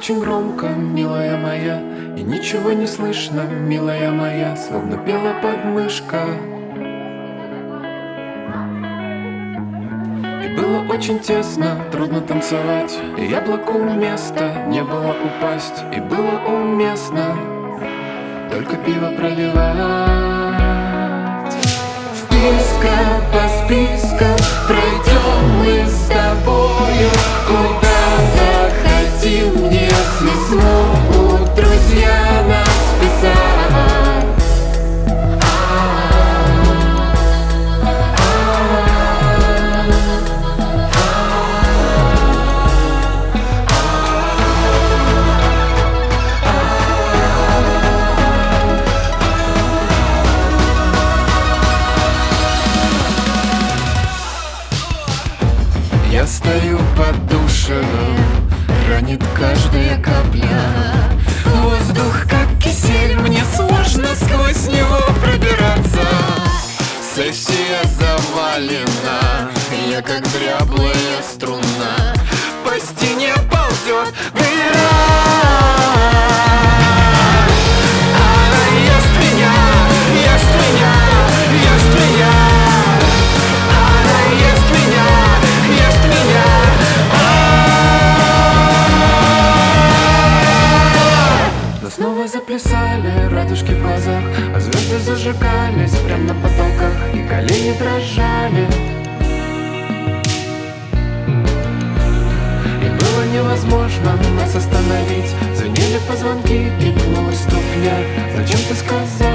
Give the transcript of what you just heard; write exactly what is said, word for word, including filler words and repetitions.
очень громко, милая моя, и ничего не слышно, милая моя, словно пела подмышка. И было очень тесно, трудно танцевать, и яблоку места не было упасть, и было уместно только пиво проливать. Списка по спискам пройдем мы с тобою, куда захотим, если смогут друзья нас писать. Я стою под душем, ранит каждая капля. Воздух как кисель, мне сложно сквозь него пробираться. Сессия завалена, я как дряблая струна, по стене ползет дыра. Она ест меня, ест меня, ест меня. Она ест меня, ест меня. Но снова заплясали радужки в глазах, а звезды зажигались прямо на потолках, и колени дрожали. И было невозможно нас остановить. Звенели позвонки и гнулась ступня. Зачем ты сказал?